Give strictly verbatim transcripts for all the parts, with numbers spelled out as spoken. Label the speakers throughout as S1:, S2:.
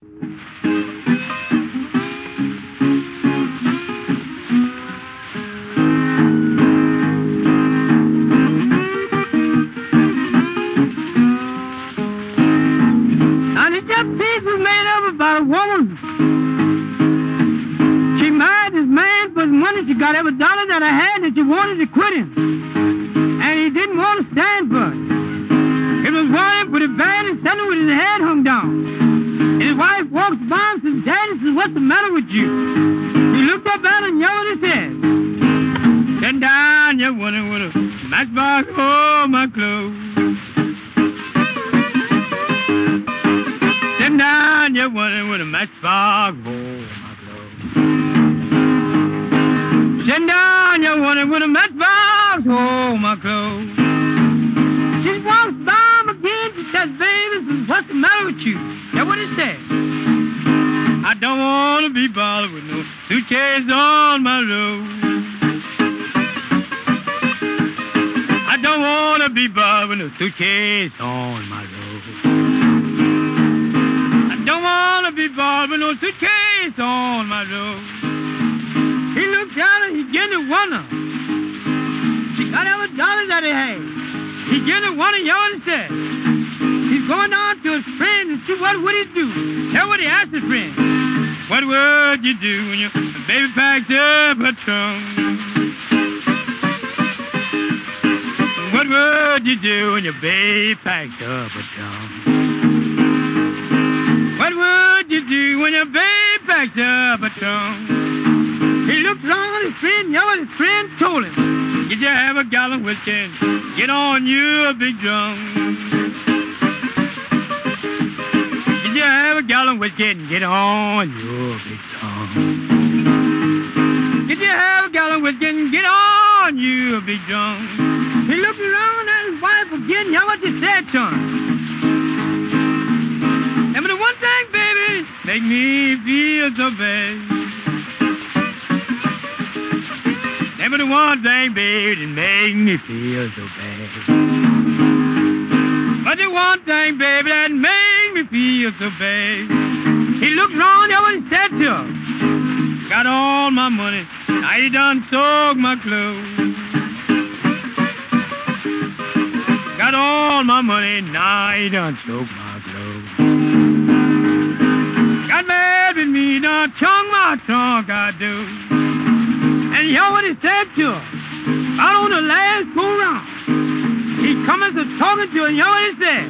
S1: Now, this just piece was made up about a woman. She married this man for the money. She got every dollar that I had that she wanted to quit him. And he didn't want to stand for it. It was running with a bed and standing with his head hung down. And his wife walks by and says, Daddy, says, what's the matter with you? He looked up at her and yelled his head. Sit down, you woman with a matchbox, oh, my clothes. Sit down, you woman with a matchbox, oh, my clothes. Sit down, you woman with a matchbox, oh, my clothes. She walks by him again, she says, baby, says, what's the matter with you? That's what he said. I don't want to be bothered with no suitcase on my road. I don't want to be bothered with no suitcase on my road. I don't want to be bothered with no suitcase on my road. He looked down and he began to wonder. She got every dollar that he had. He began to wonder, you understand? He's going down to his friend and see what would he do. That's what he asked his friend. What would you do when your baby packed up her trunk? What would you do when your baby packed up her trunk? What would you do when your baby packed up her trunk? He looked around at his friend, you know what his friend told him? Did you have a gallon whiskey? Get on you a big drum. Did you have a gallon whiskey and get on your big drum? Did you have a gallon whiskey and get on you a big drum? He looked around at his wife again, you know what she said to him? And the one thing, baby, make me feel so bad. And the one thing, baby, that make me feel so bad. But the one thing, baby, that make me feel so bad. He looked around, you know what he said to her? Got all my money, now you done sold my clothes. Got all my money, now you done sold my clothes. Got mad with me, done chunk my trunk, I do. And you know what he said to her? Out on the last go round. He comes to talking to her, and you know what he said?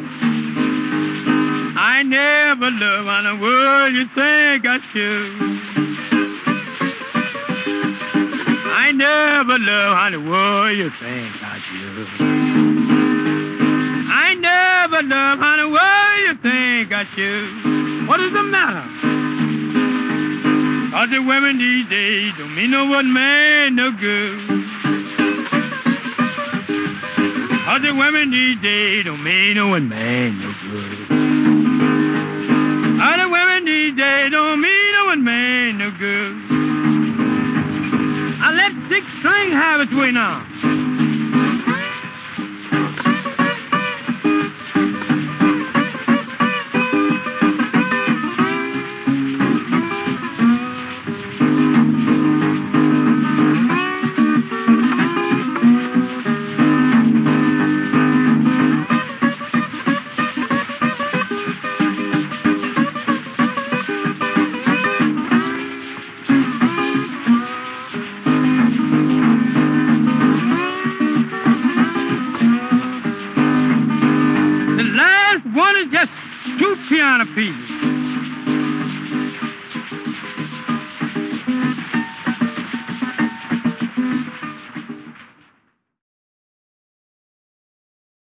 S1: I never love on the world you think I should. I never love on the world you think I should. I never love on the world you think I should. What is the matter? All the women these days don't mean no one man no good. All the women these days don't mean no one man no good. All the women these days don't mean no one man no good. I let six string have its way now. Piano pieces.